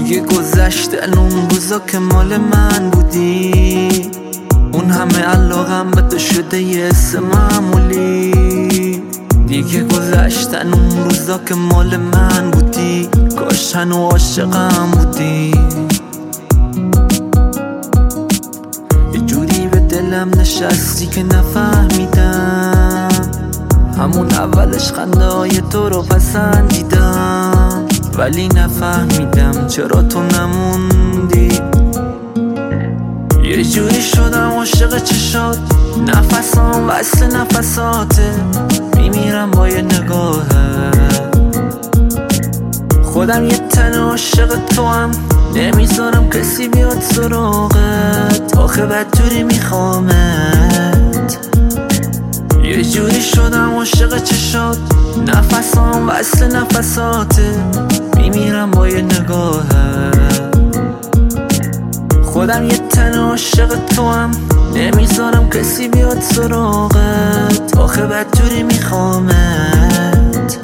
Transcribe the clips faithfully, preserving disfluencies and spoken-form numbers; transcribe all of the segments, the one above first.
دیگه گذشتن اون روزا که مال من بودی، اون همه علاقم به تو شده یه اسم معمولی. دیگه گذشتن اون روزا که مال من بودی، کاش هنو عاشقم بودی. یه جوری به دلم نشستی که نفهمیدم، همون اولش خنده های تو رو پسندیدم، ولی نفهمیدم چرا تو نموندی. یه جوری شدم عاشق چشات، نفسام وصل نفساته، میمیرم با یه نگاهت. خودم یه تن عاشق تو هم، نمیذارم کسی بیاد سراغت، آخه بدجوری میخوامت. یه جوری شدم عاشق چشات، نفسام وصل نفساته، میمیرم با یه نگاهت. خودم یه تن عاشق تو هم، نمیذارم کسی بیاد سراغت، آخه بدجوری میخوامت.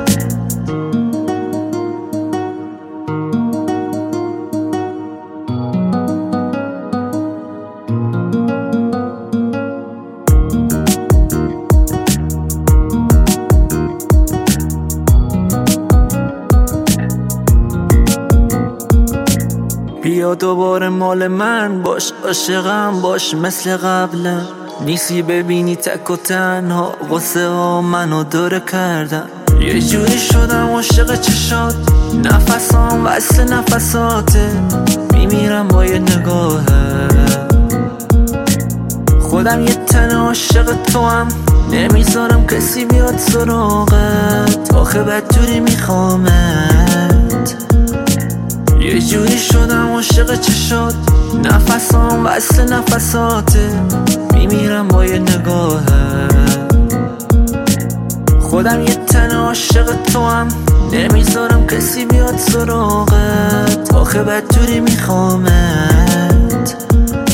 بیا دوباره مال من باش، عاشقم باش مثل قبلم. نیستی ببینی تک و تنها، غصه ها منو داره کردن. یه جوری شدم عاشق چشات، نفسام وصل نفساته، میمیرم با یه نگاهت. خودم یه تن عاشق تو هم، نمیذارم کسی بیاد سراغت، آخه بدجوری میخوامت. یه جوری شدم عاشق چشات، نفسام وصل نفساته، میمیرم با یه نگاهت. خودم یه تن عاشق تو هم، نمیذارم کسی بیاد سراغت، آخه بدجوری میخوامت. یه جوری شدم عاشق چشات، نفسام وصل نفساته، میمیرم با یه نگاهت. خودم یه تن عاشق تو هم، نمیذارم کسی بیاد سراغت، آخه بدجوری میخوامت.